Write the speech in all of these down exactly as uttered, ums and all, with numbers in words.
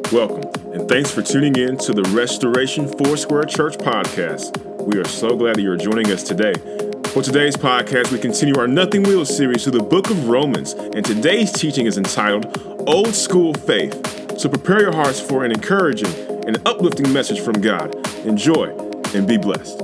Welcome, and thanks for tuning in to the Restoration Foursquare Church podcast. We are so glad that you're joining us today. For today's podcast, we continue our Nothing Will series through the book of Romans, and today's teaching is entitled Old School Faith. So prepare your hearts for an encouraging and uplifting message from God. Enjoy and be blessed.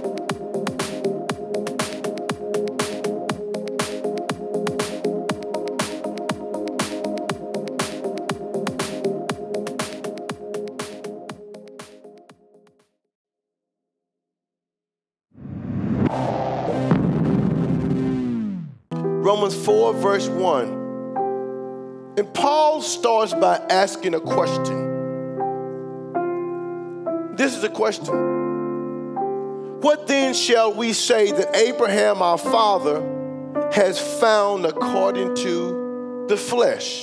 Romans four, verse one. And Paul starts by asking a question. This is a question. What then shall we say that Abraham our father has found according to the flesh?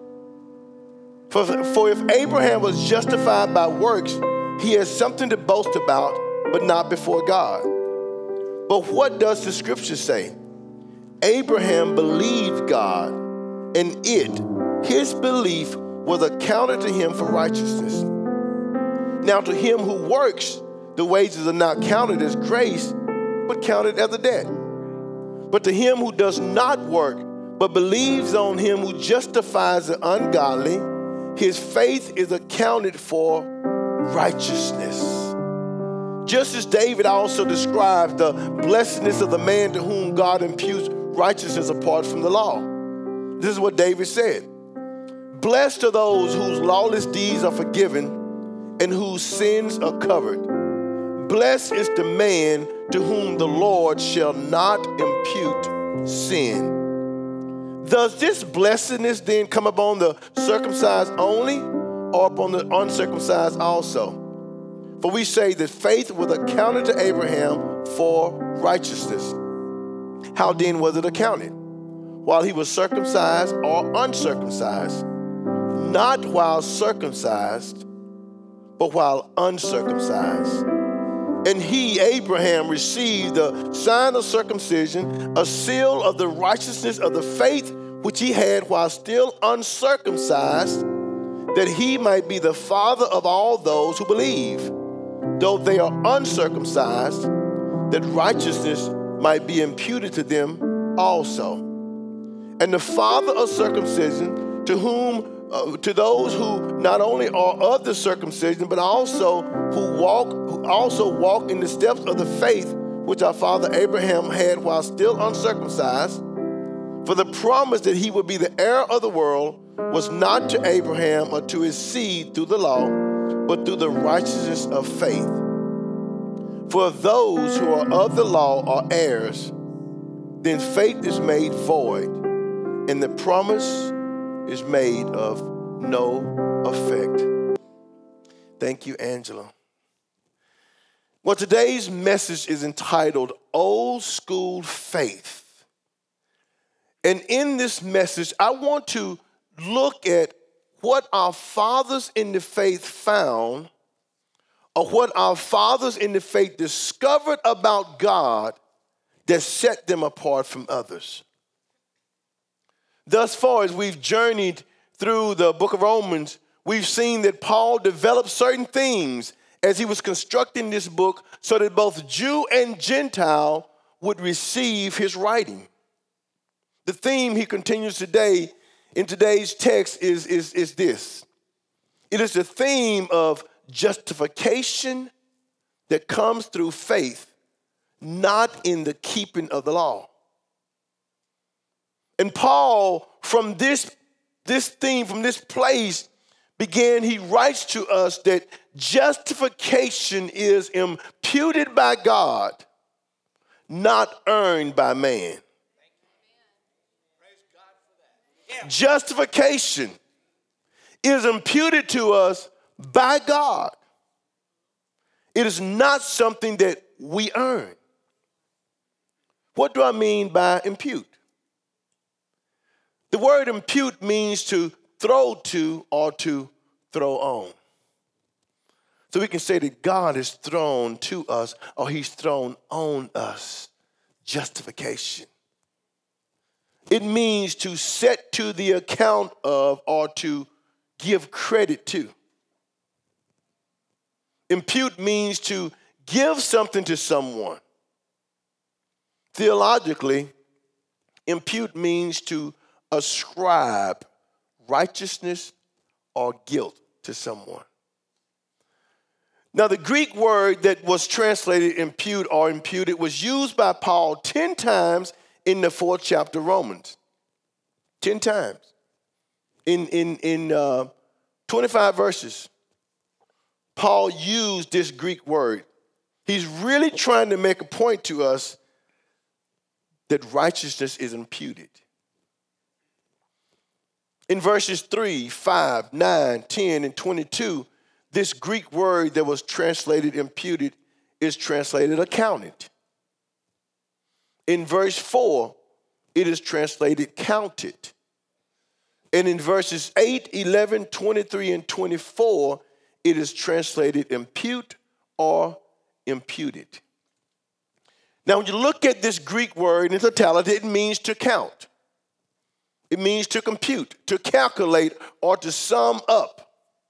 For, for if Abraham was justified by works, he has something to boast about, but not before God. But what does the scripture say? Abraham believed God, and it, his belief, was accounted to him for righteousness. Now to him who works, the wages are not counted as grace, but counted as a debt. But to him who does not work, but believes on him who justifies the ungodly, his faith is accounted for righteousness. Just as David also describes the blessedness of the man to whom God imputes righteousness apart from the law. This is what David said. Blessed are those whose lawless deeds are forgiven and whose sins are covered. Blessed is the man to whom the Lord shall not impute sin. Does this blessedness then come upon the circumcised only or upon the uncircumcised also? For we say that faith was accounted to Abraham for righteousness. How then was it accounted? While he was circumcised or uncircumcised? Not while circumcised, but while uncircumcised. And he, Abraham, received the sign of circumcision, a seal of the righteousness of the faith which he had while still uncircumcised, that he might be the father of all those who believe, though they are uncircumcised, that righteousness might be imputed to them also. And the father of circumcision, to whom, uh, to those who not only are of the circumcision, but also who walk, who also walk in the steps of the faith which our father Abraham had while still uncircumcised. For the promise that he would be the heir of the world was not to Abraham or to his seed through the law, but through the righteousness of faith. For if those who are of the law are heirs, then faith is made void, and the promise is made of no effect. Thank you, Angela. Well, today's message is entitled Old School Faith. And in this message, I want to look at what our fathers in the faith found, or what our fathers in the faith discovered about God that set them apart from others. Thus far, as we've journeyed through the book of Romans, we've seen that Paul developed certain things as he was constructing this book so that both Jew and Gentile would receive his writing. The theme he continues today in today's text is, is, is this. It is the theme of justification that comes through faith, not in the keeping of the law. And Paul, from this, this theme, from this place, began, he writes to us that justification is imputed by God, not earned by man. Justification is imputed to us by God. It is not something that we earn. What do I mean by impute? The word impute means to throw to or to throw on. So we can say that God has thrown to us or he's thrown on us justification. It means to set to the account of or to give credit to. Impute means to give something to someone. Theologically, impute means to ascribe righteousness or guilt to someone. Now, the Greek word that was translated impute or imputed was used by Paul ten times in the fourth chapter of Romans. Ten times. In, in, in uh, twenty-five verses, Paul used this Greek word. He's really trying to make a point to us that righteousness is imputed. In verses three, five, nine, ten, and twenty-two, this Greek word that was translated imputed is translated accounted. In verse four, it is translated counted. And in verses eight, eleven, twenty-three, and twenty-four, it is translated impute or imputed. Now, when you look at this Greek word in totality, it means to count. It means to compute, to calculate, or to sum up.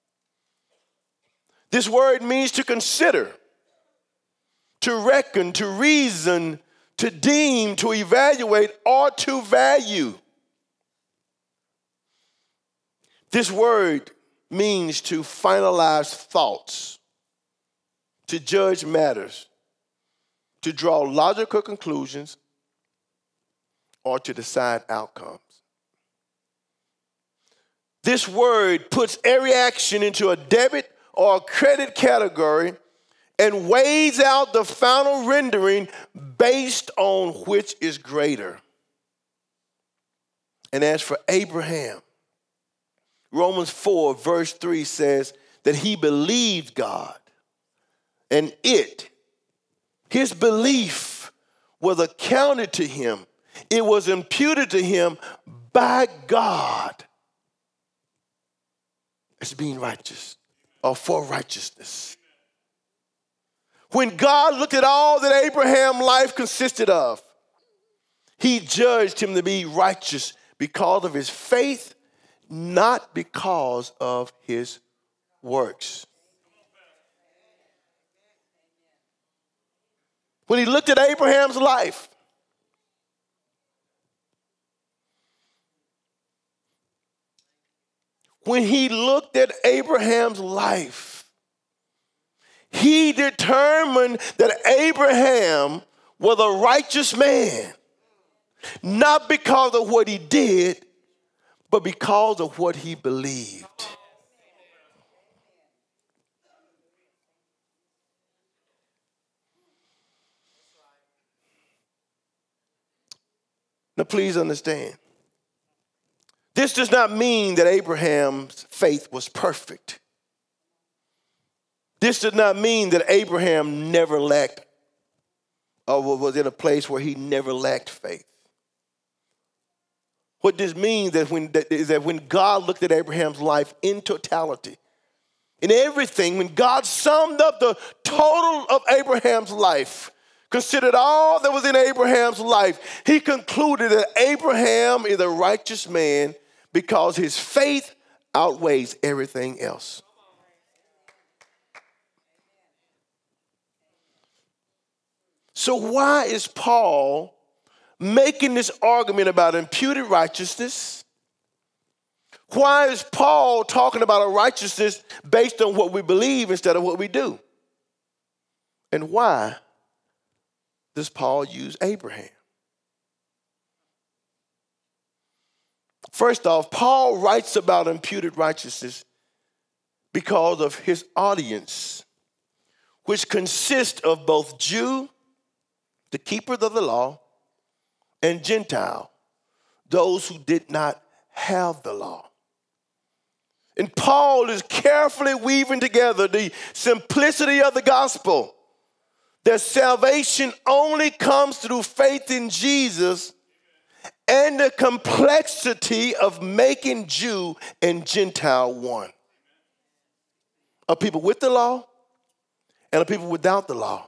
This word means to consider, to reckon, to reason, to deem, to evaluate, or to value. This word means to finalize thoughts, to judge matters, to draw logical conclusions, or to decide outcomes. This word puts every action into a debit or a credit category and weighs out the final rendering based on which is greater. And as for Abraham, Romans four verse three says that he believed God, and it, his belief, was accounted to him. It was imputed to him by God as being righteous or for righteousness. When God looked at all that Abraham's life consisted of, he judged him to be righteous because of his faith, not because of his works. When he looked at Abraham's life, when he looked at Abraham's life, he determined that Abraham was a righteous man, not because of what he did, but because of what he believed. Now, please understand, this does not mean that Abraham's faith was perfect. This does not mean that Abraham never lacked or was in a place where he never lacked faith. What this means is, when, is that when God looked at Abraham's life in totality, in everything, when God summed up the total of Abraham's life, considered all that was in Abraham's life, he concluded that Abraham is a righteous man because his faith outweighs everything else. So why is Paul making this argument about imputed righteousness? Why is Paul talking about a righteousness based on what we believe instead of what we do? And why does Paul use Abraham? First off, Paul writes about imputed righteousness because of his audience, which consists of both Jew, the keepers of the law, and Gentile, those who did not have the law. And Paul is carefully weaving together the simplicity of the gospel, that salvation only comes through faith in Jesus, and the complexity of making Jew and Gentile one. A people with the law and a people without the law.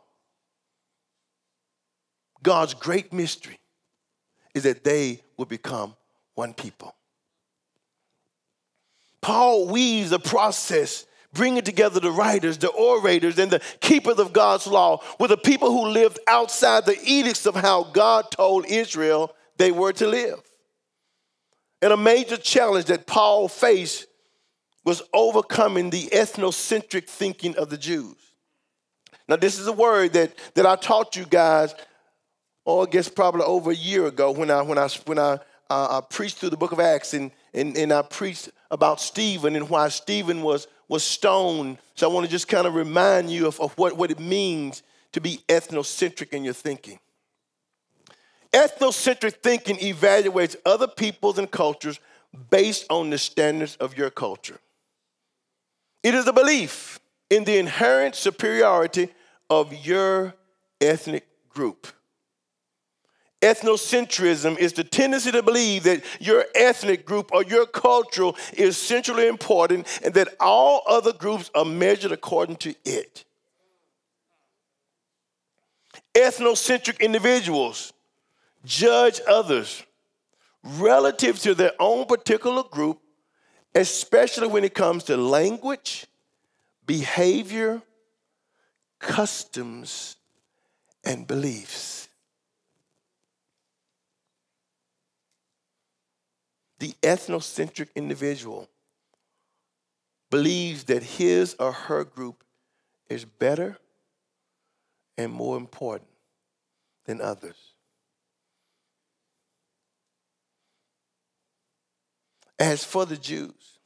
God's great mystery is that they will become one people. Paul weaves a process bringing together the writers, the orators, and the keepers of God's law were the people who lived outside the edicts of how God told Israel they were to live. And a major challenge that Paul faced was overcoming the ethnocentric thinking of the Jews. Now, this is a word that, that I taught you guys, oh, I guess probably over a year ago when I when I when I, uh, I preached through the book of Acts and, and, and I preached about Stephen and why Stephen was, was stoned. So I want to just kind of remind you of, of what, what it means to be ethnocentric in your thinking. Ethnocentric thinking evaluates other peoples and cultures based on the standards of your culture. It is a belief in the inherent superiority of your ethnic group. Ethnocentrism is the tendency to believe that your ethnic group or your culture is centrally important and that all other groups are measured according to it. Ethnocentric individuals judge others relative to their own particular group, especially when it comes to language, behavior, customs, and beliefs. The ethnocentric individual believes that his or her group is better and more important than others. As for the Jews,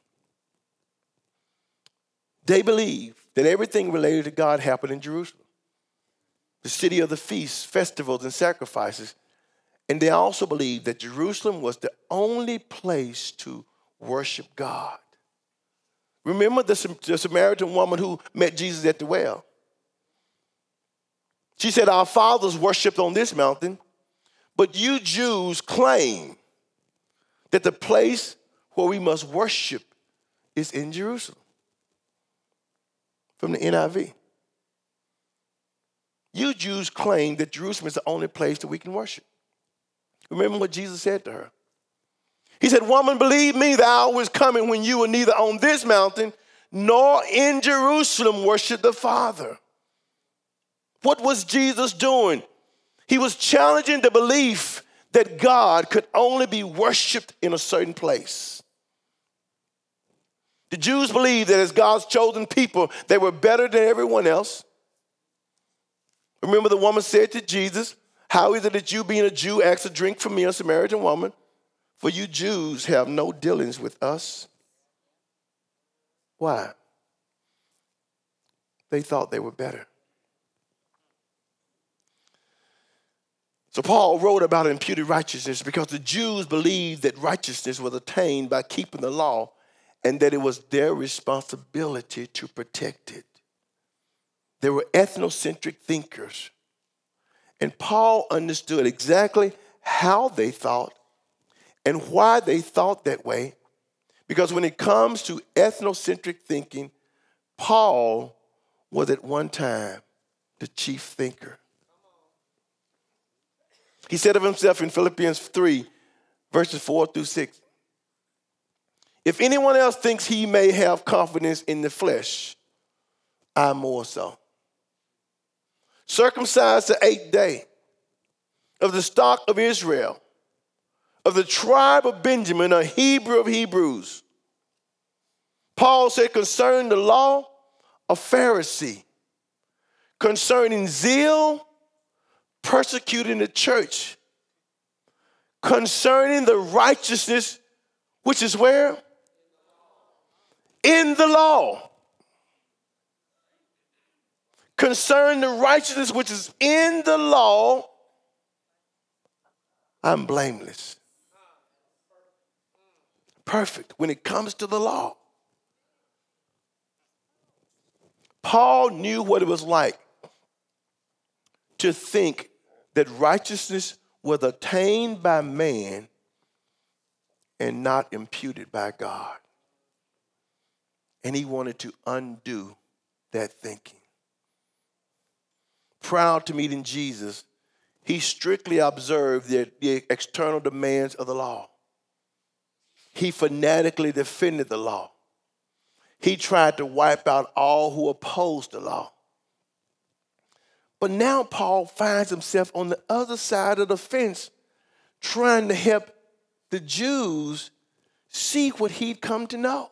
they believe that everything related to God happened in Jerusalem, the city of the feasts, festivals, and sacrifices. And they also believed that Jerusalem was the only place to worship God. Remember the, the Samaritan woman who met Jesus at the well? She said, our fathers worshiped on this mountain, but you Jews claim that the place where we must worship is in Jerusalem. From the N I V. You Jews claim that Jerusalem is the only place that we can worship. Remember what Jesus said to her. He said, woman, believe me, the hour is coming when you will neither on this mountain nor in Jerusalem worship the Father. What was Jesus doing? He was challenging the belief that God could only be worshiped in a certain place. The Jews believed that as God's chosen people, they were better than everyone else. Remember the woman said to Jesus, how is it that you, being a Jew, ask a drink from me, a Samaritan woman? For you Jews have no dealings with us. Why? They thought they were better. So Paul wrote about imputed righteousness because the Jews believed that righteousness was attained by keeping the law and that it was their responsibility to protect it. They were ethnocentric thinkers. And Paul understood exactly how they thought and why they thought that way. Because when it comes to ethnocentric thinking, Paul was at one time the chief thinker. He said of himself in Philippians three, verses four through six, if anyone else thinks he may have confidence in the flesh, I more so. Circumcised the eighth day, of the stock of Israel, of the tribe of Benjamin, a Hebrew of Hebrews. Paul said concerning the law, a Pharisee. Concerning zeal, persecuting the church. Concerning the righteousness, which is where? In the law. Concerning the righteousness which is in the law, I'm blameless. Perfect when it comes to the law. Paul knew what it was like to think that righteousness was attained by man and not imputed by God. And he wanted to undo that thinking. Proud to meet in Jesus, he strictly observed the, the external demands of the law. He fanatically defended the law. he tried to wipe out all who opposed the law. But now Paul finds himself on the other side of the fence trying to help the Jews see what he'd come to know.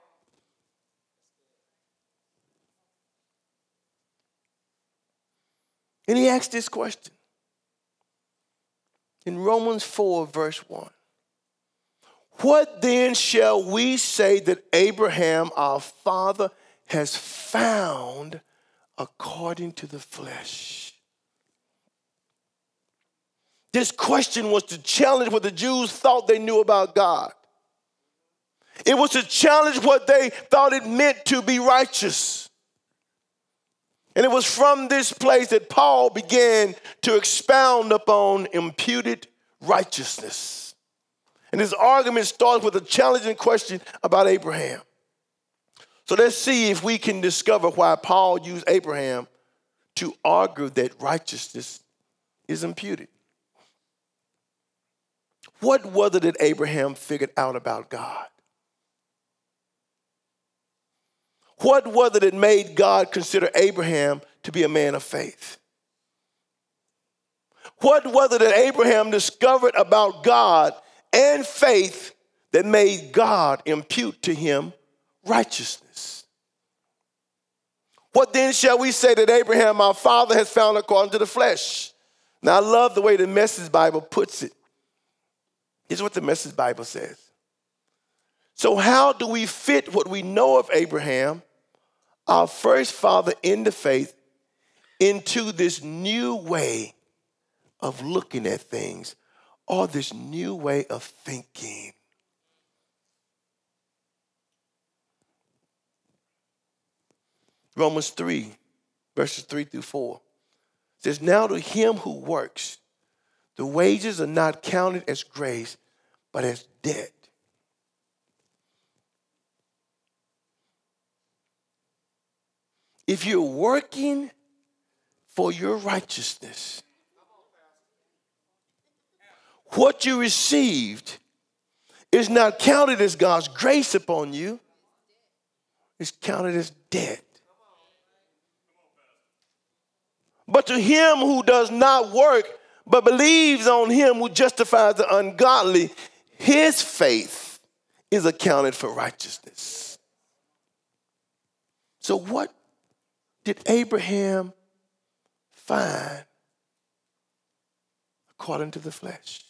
And he asked this question in Romans four, verse one. What then shall we say that Abraham, our father, has found according to the flesh? This question was to challenge what the Jews thought they knew about God. It was to challenge what they thought it meant to be righteous. And it was from this place that Paul began to expound upon imputed righteousness. And his argument starts with a challenging question about Abraham. So let's see if we can discover why Paul used Abraham to argue that righteousness is imputed. What was it that Abraham figured out about God? What was it that made God consider Abraham to be a man of faith? What was it that Abraham discovered about God and faith that made God impute to him righteousness? What then shall we say that Abraham, our father, has found according to the flesh? Now, I love the way the Message Bible puts it. Here's what the Message Bible says. So how do we fit what we know of Abraham, our first father in the faith, into this new way of looking at things, or this new way of thinking? Romans three, verses three through four says, now to him who works, the wages are not counted as grace, but as debt. If you're working for your righteousness, what you received is not counted as God's grace upon you. It's counted as debt. But to him who does not work, but believes on him who justifies the ungodly, his faith is accounted for righteousness. So what did Abraham find according to the flesh?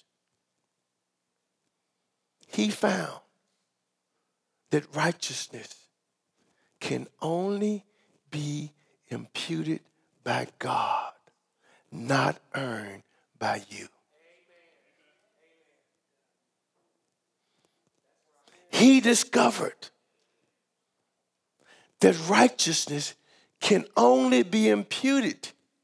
He found that righteousness can only be imputed by God, not earned by you. He discovered that righteousness can only be imputed.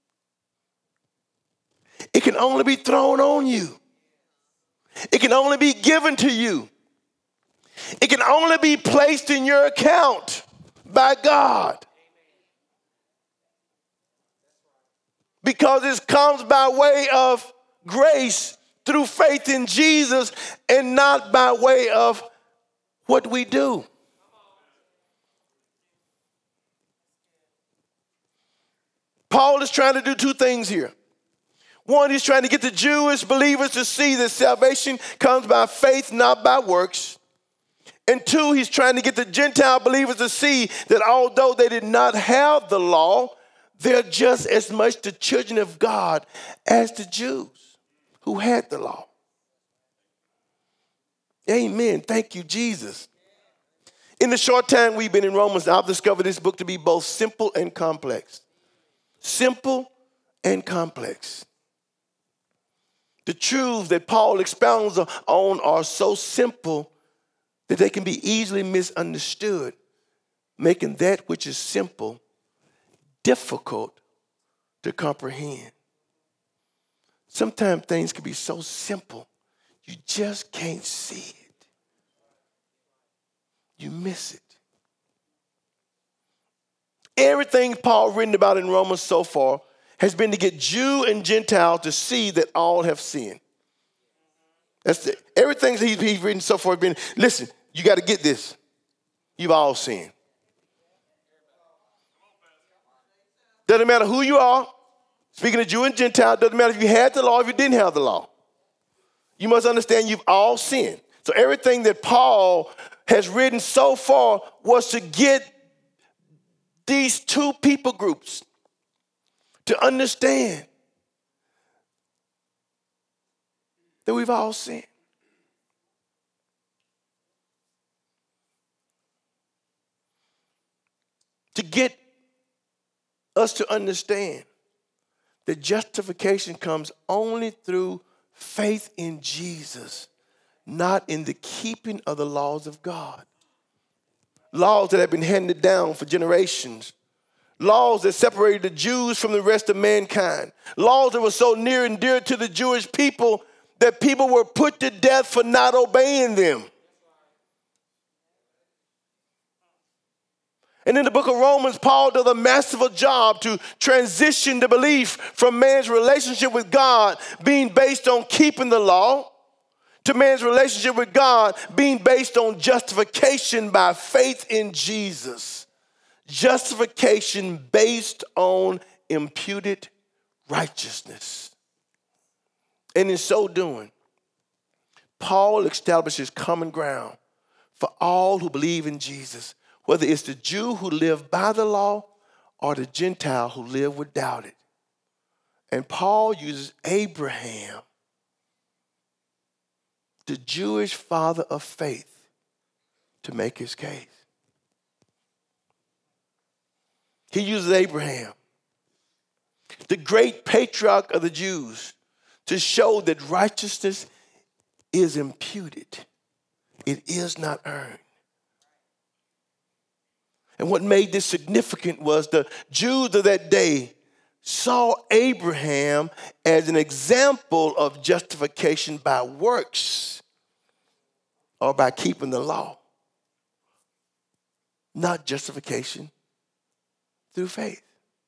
It can only be thrown on you. It can only be given to you. It can only be placed in your account by God. Because it comes by way of grace through faith in Jesus and not by way of what we do. Paul is trying to do two things here. One, he's trying to get the Jewish believers to see that salvation comes by faith, not by works. And two, he's trying to get the Gentile believers to see that although they did not have the law, they're just as much the children of God as the Jews who had the law. Amen. Thank you, Jesus. In the short time we've been in Romans, I've discovered this book to be both simple and complex. Simple and complex. The truths that Paul expounds on are so simple that they can be easily misunderstood, making that which is simple difficult to comprehend. Sometimes things can be so simple, you just can't see it. You miss it. Everything Paul written about in Romans so far has been to get Jew and Gentile to see that all have sinned. That's it. Everything he's, he's written so far has been, listen, you got to get this. You've all sinned. Doesn't matter who you are. Speaking of Jew and Gentile, doesn't matter if you had the law or if you didn't have the law. You must understand you've all sinned. So everything that Paul has written so far was to get these two people groups to understand that we've all sinned. To get us to understand that justification comes only through faith in Jesus, not in the keeping of the laws of God. Laws that have been handed down for generations. Laws that separated the Jews from the rest of mankind. Laws that were so near and dear to the Jewish people that people were put to death for not obeying them. And in the book of Romans, Paul does a masterful job to transition the belief from man's relationship with God being based on keeping the law to man's relationship with God being based on justification by faith in Jesus. Justification based on imputed righteousness. And in so doing, Paul establishes common ground for all who believe in Jesus, whether it's the Jew who lived by the law or the Gentile who lived without it. And Paul uses Abraham, the Jewish father of faith, to make his case. He uses Abraham, the great patriarch of the Jews, to show that righteousness is imputed. It is not earned. And what made this significant was the Jews of that day saw Abraham as an example of justification by works or by keeping the law, not justification through faith.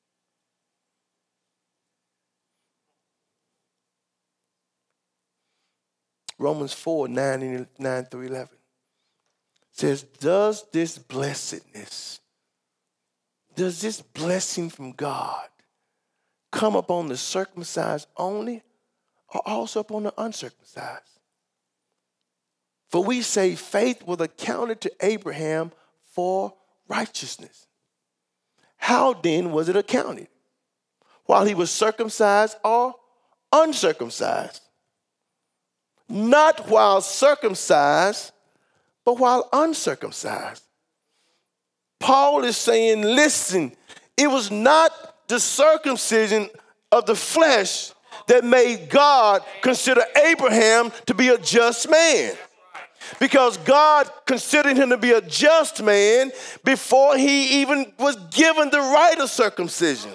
Romans four, nine, nine through eleven says, does this blessedness, does this blessing from God come upon the circumcised only or also upon the uncircumcised? For we say faith was accounted to Abraham for righteousness. How then was it accounted? While he was circumcised or uncircumcised? Not while circumcised, but while uncircumcised. Paul is saying, listen, it was not the circumcision of the flesh that made God consider Abraham to be a just man. Because God considered him to be a just man before he even was given the rite of circumcision.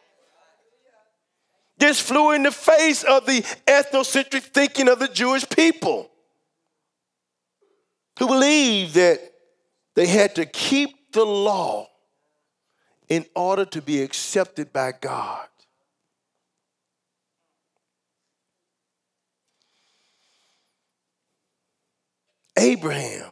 This flew in the face of the ethnocentric thinking of the Jewish people, who believed that they had to keep the law in order to be accepted by God. Abraham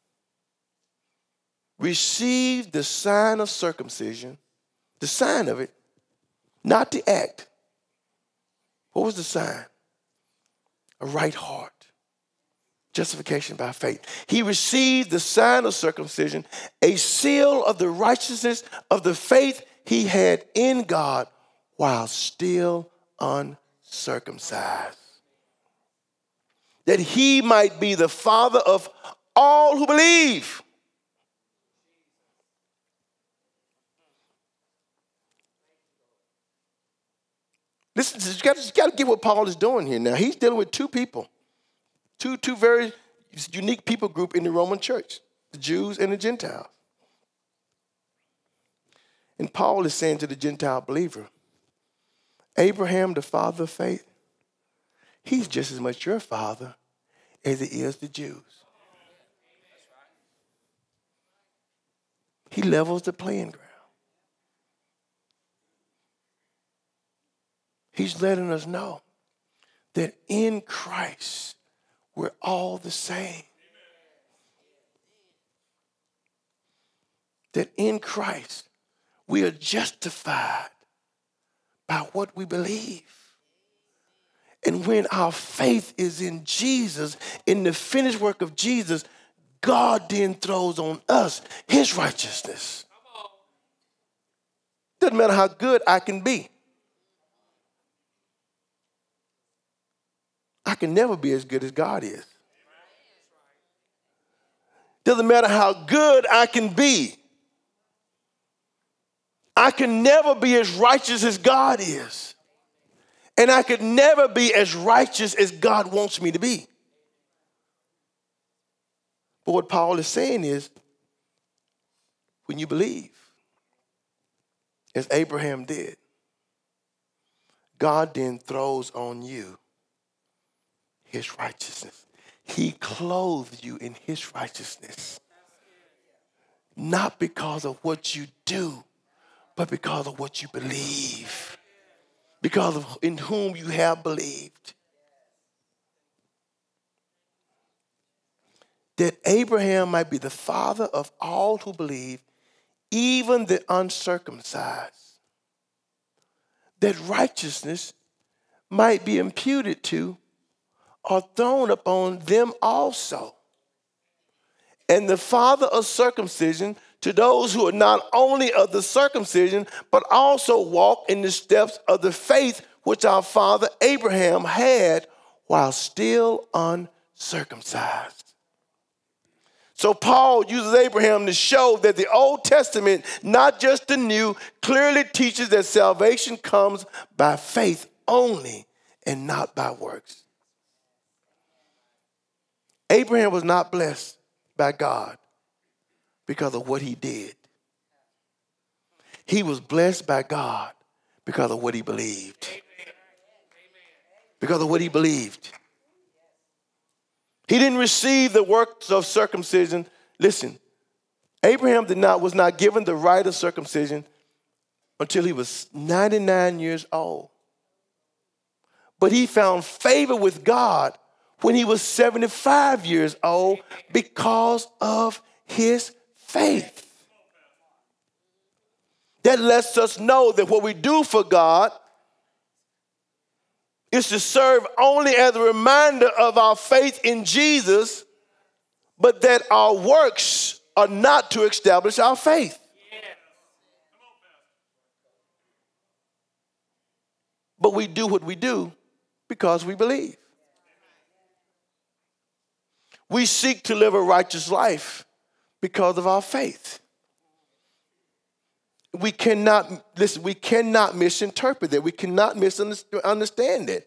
received the sign of circumcision, the sign of it, not the act. What was the sign? A right heart. Justification by faith. He received the sign of circumcision, a seal of the righteousness of the faith he had in God while still uncircumcised, that he might be the father of all who believe. Listen, you got, you got to get what Paul is doing here now. He's dealing with two people, two, two very unique people group in the Roman church, the Jews and the Gentiles. And Paul is saying to the Gentile believer, Abraham, the father of faith, he's just as much your father as he is the Jews. He levels the playing ground. He's letting us know that in Christ, we're all the same. That in Christ, we are justified by what we believe. And when our faith is in Jesus, in the finished work of Jesus, God then throws on us his righteousness. Doesn't matter how good I can be. I can never be as good as God is. Doesn't matter how good I can be. I can never be as righteous as God is. And I could never be as righteous as God wants me to be. But what Paul is saying is, when you believe, as Abraham did, God then throws on you his righteousness. He clothed you in his righteousness. Not because of what you do, but because of what you believe. Because of in whom you have believed. That Abraham might be the father of all who believe, even the uncircumcised. That righteousness might be imputed to or thrown upon them also. And the father of circumcision to those who are not only of the circumcision, but also walk in the steps of the faith which our father Abraham had while still uncircumcised. So Paul uses Abraham to show that the Old Testament, not just the New, clearly teaches that salvation comes by faith only and not by works. Abraham was not blessed by God because of what he did. He was blessed by God because of what he believed. Because of what he believed. He didn't receive the works of circumcision. Listen, Abraham did not, was not given the rite of circumcision until he was ninety-nine years old. But he found favor with God when he was seventy-five years old because of his faith. That lets us know that what we do for God is to serve only as a reminder of our faith in Jesus, but that our works are not to establish our faith. But we do what we do because we believe. We seek to live a righteous life because of our faith. We cannot, listen, we cannot misinterpret it. We cannot misunderstand it.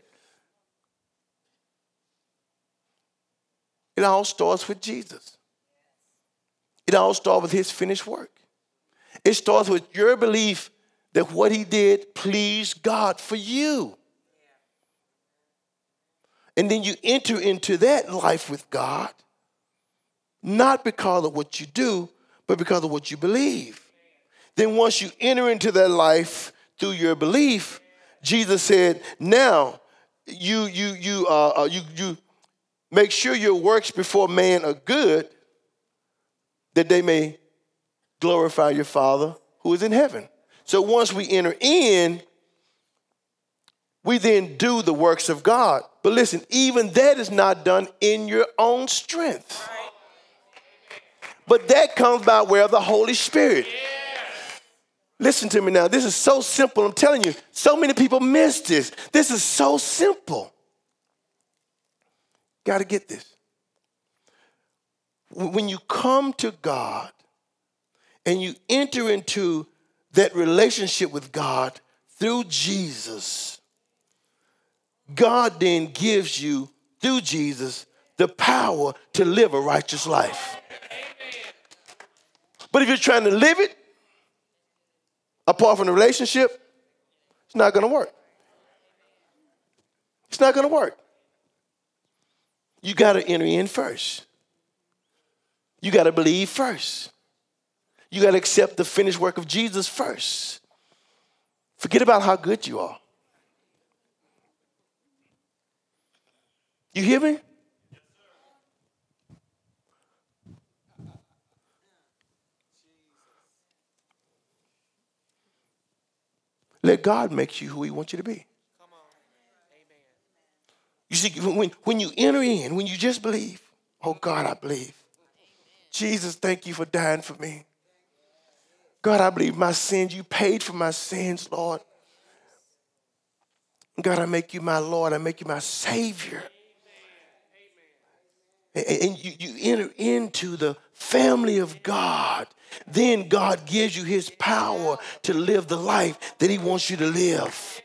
It all starts with Jesus. It all starts with his finished work. It starts with your belief that what he did pleased God for you. And then you enter into that life with God, not because of what you do, but because of what you believe. Then once you enter into that life through your belief, Jesus said, now you you you uh, you you make sure your works before man are good, that they may glorify your Father who is in heaven. So once we enter in, we then do the works of God. But listen, even that is not done in your own strength. But that comes by way of the Holy Spirit. Listen to me now. This is so simple. I'm telling you, so many people miss this. This is so simple. Got to get this. When you come to God and you enter into that relationship with God through Jesus, God then gives you, through Jesus, the power to live a righteous life. But if you're trying to live it apart from the relationship, it's not going to work. It's not going to work. You got to enter in first. You got to believe first. You got to accept the finished work of Jesus first. Forget about how good you are. You hear me? Let God make you who he wants you to be. You see, when, when you enter in, when you just believe, oh God, I believe. Jesus, thank you for dying for me. God, I believe my sins, you paid for my sins, Lord. God, I make you my Lord, I make you my Savior. And, and you, you enter into the family of God. Then God gives you his power to live the life that he wants you to live.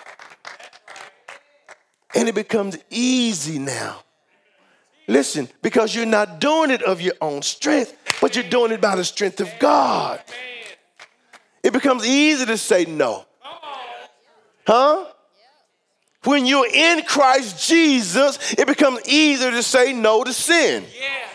And it becomes easy now. Listen, because you're not doing it of your own strength, but you're doing it by the strength of God. It becomes easy to say no. Huh? When you're in Christ Jesus, it becomes easier to say no to sin.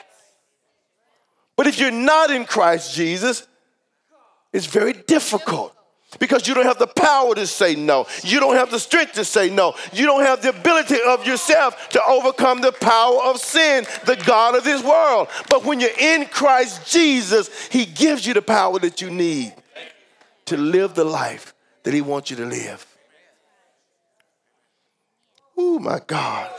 But if you're not in Christ Jesus, it's very difficult. Because you don't have the power to say no. You don't have the strength to say no. You don't have the ability of yourself to overcome the power of sin, the God of this world. But when you're in Christ Jesus, he gives you the power that you need to live the life that he wants you to live. Oh, my God.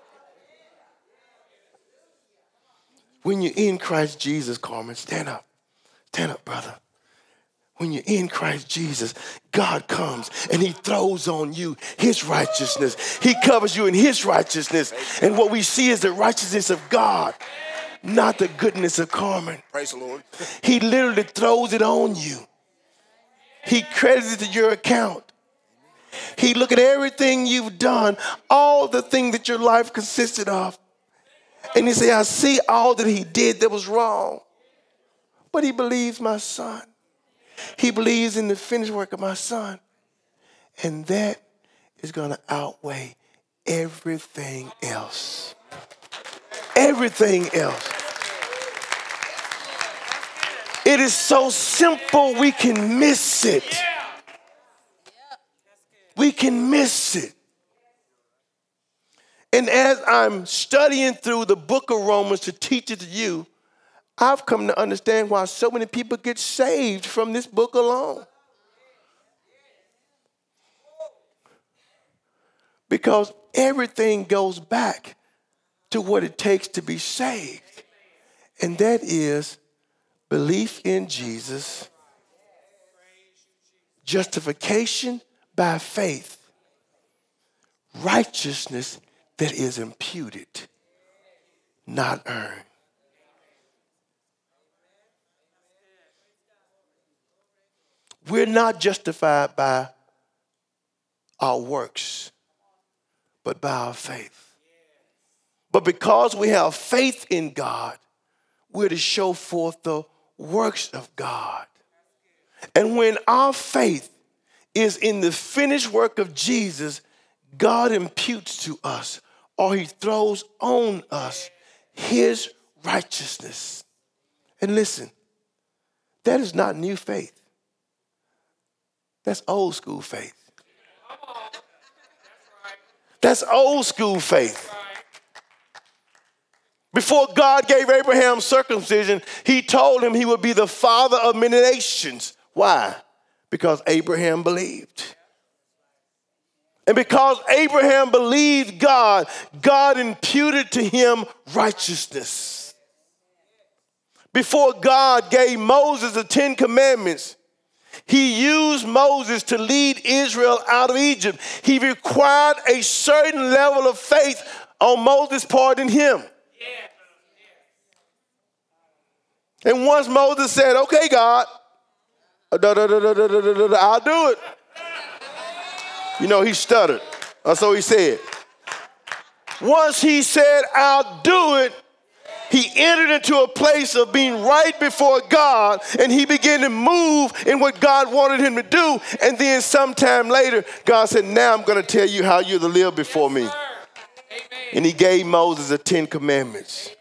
When you're in Christ Jesus, Carmen, stand up. Stand up, brother. When you're in Christ Jesus, God comes and he throws on you his righteousness. He covers you in his righteousness. And what we see is the righteousness of God, not the goodness of Carmen. Praise the Lord. He literally throws it on you. He credits it to your account. He look at everything you've done, all the things that your life consisted of. And he say, I see all that he did that was wrong. But he believes my son. He believes in the finished work of my son. And that is going to outweigh everything else. Everything else. It is so simple we can miss it. We can miss it. And as I'm studying through the book of Romans to teach it to you, I've come to understand why so many people get saved from this book alone. Because everything goes back to what it takes to be saved. And that is belief in Jesus, justification by faith, righteousness that is imputed, not earned. We're not justified by our works, but by our faith. But because we have faith in God, we're to show forth the works of God. And when our faith is in the finished work of Jesus, God imputes to us, or he throws on us his righteousness. And listen, that is not new faith. That's old school faith. That's old school faith. Before God gave Abraham circumcision, he told him he would be the father of many nations. Why? Because Abraham believed. And because Abraham believed God, God imputed to him righteousness. Before God gave Moses the Ten Commandments, he used Moses to lead Israel out of Egypt. He required a certain level of faith on Moses' part in him. And once Moses said, okay, God, I'll do it. You know, he stuttered. Or so he said. Once he said, I'll do it, he entered into a place of being right before God, and he began to move in what God wanted him to do. And then sometime later, God said, now I'm going to tell you how you're to live before me. And he gave Moses the Ten Commandments.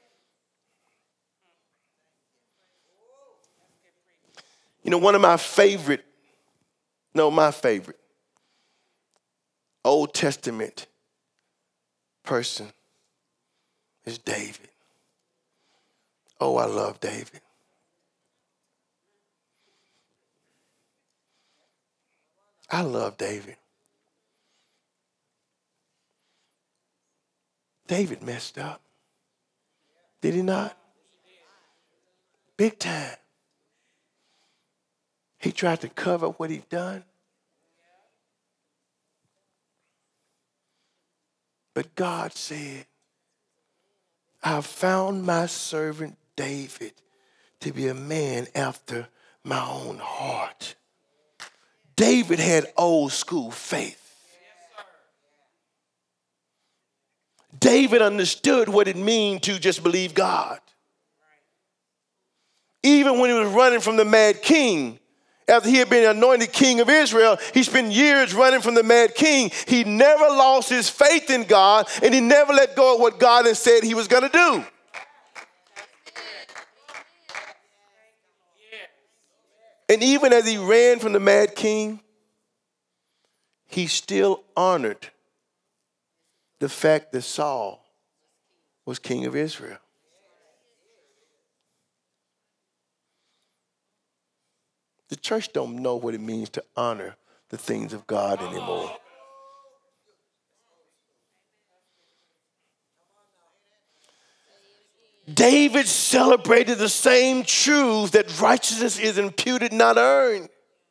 You know, one of my favorite, no, my favorite Old Testament person is David. Oh, I love David. I love David. David messed up. Did he not? Big time. He tried to cover what he'd done. But God said, I've found my servant David to be a man after my own heart. David had old school faith. David understood what it means to just believe God. Even when he was running from the mad king, after he had been anointed king of Israel, he spent years running from the mad king. He never lost his faith in God, and he never let go of what God had said he was going to do. And even as he ran from the mad king, he still honored the fact that Saul was king of Israel. The church don't know what it means to honor the things of God anymore. David celebrated the same truth that righteousness is imputed, not earned.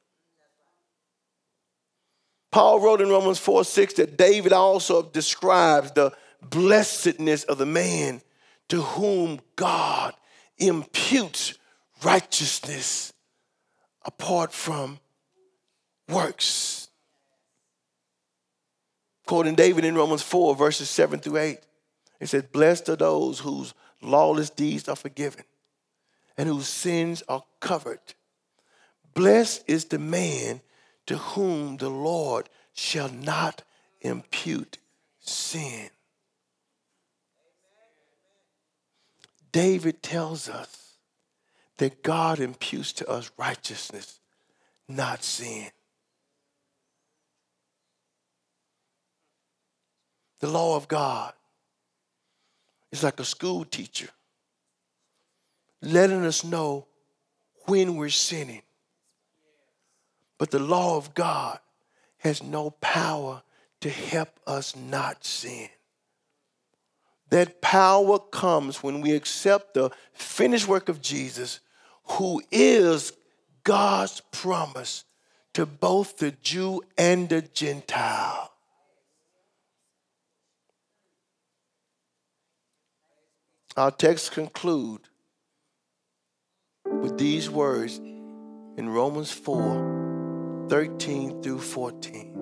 Paul wrote in Romans four six that David also describes the blessedness of the man to whom God imputes righteousness apart from works. Quoting David in Romans four, verses seven through eight, it says, blessed are those whose lawless deeds are forgiven and whose sins are covered. Blessed is the man to whom the Lord shall not impute sin. David tells us that God imputes to us righteousness, not sin. The law of God is like a school teacher letting us know when we're sinning. But the law of God has no power to help us not sin. That power comes when we accept the finished work of Jesus, who is God's promise to both the Jew and the Gentile. Our text conclude with these words in Romans four, thirteen through fourteen.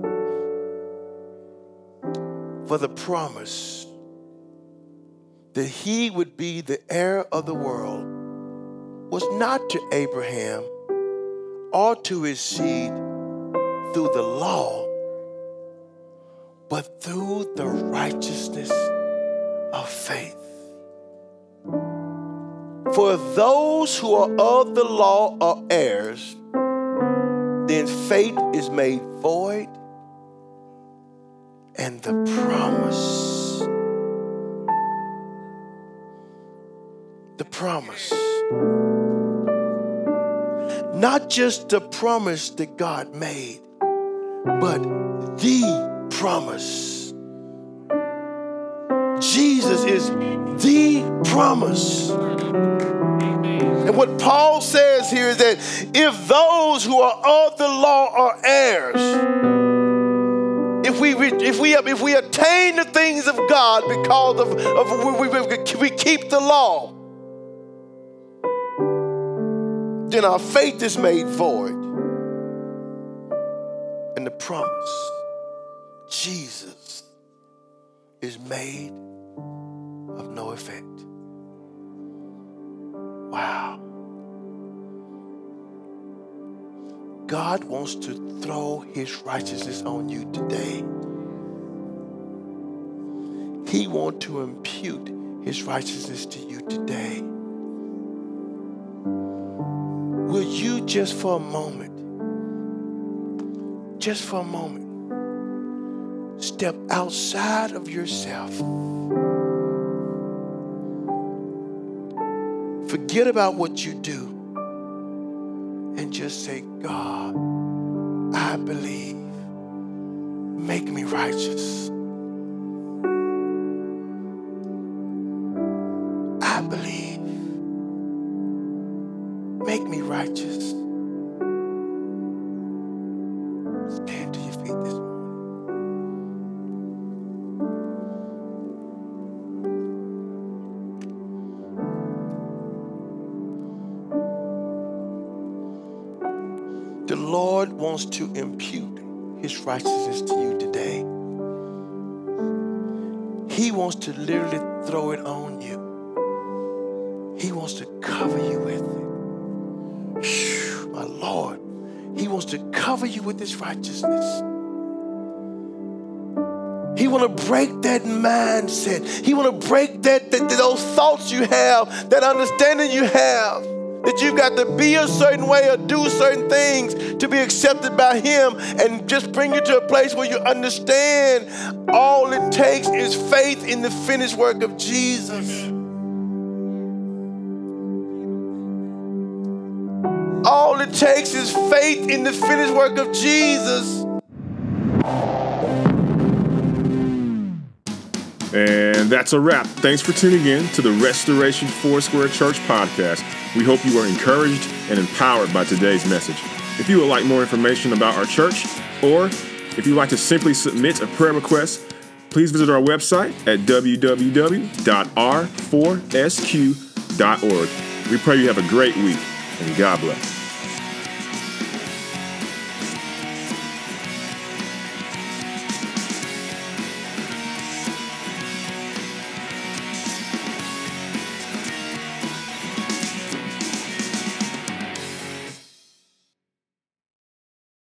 For the promise that he would be the heir of the world was not to Abraham or to his seed through the law, but through the righteousness of faith. For if those who are of the law are heirs, then faith is made void, and the promise, the promise, not just the promise that God made, but the promise. Jesus is the promise. And what Paul says here is that if those who are of the law are heirs, if we if we if we attain the things of God because of, of we, we, we keep the law, then our faith is made void, and the promise, Jesus, is made of no effect. Wow. God wants to throw his righteousness on you today. He wants to impute his righteousness to you today. Will you just for a moment, just for a moment, step outside of yourself? Forget about what you do and just say, God, I believe make me righteous. I believe. Make me righteous. Stand to your feet this morning. The Lord wants to impute his righteousness to you today. He wants to literally throw it on you. He wants to cover you with it. Whew, my Lord. He wants to cover you with his righteousness. He want to break that mindset. He want to break that, that, that those thoughts you have, that understanding you have. That you've got to be a certain way or do certain things to be accepted by him, and just bring you to a place where you understand all it takes is faith in the finished work of Jesus. All it takes is faith in the finished work of Jesus. And that's a wrap. Thanks for tuning in to the Restoration Foursquare Church podcast. We hope you are encouraged and empowered by today's message. If you would like more information about our church, or if you'd like to simply submit a prayer request, please visit our website at w w w dot r four s q dot org. We pray you have a great week, and God bless.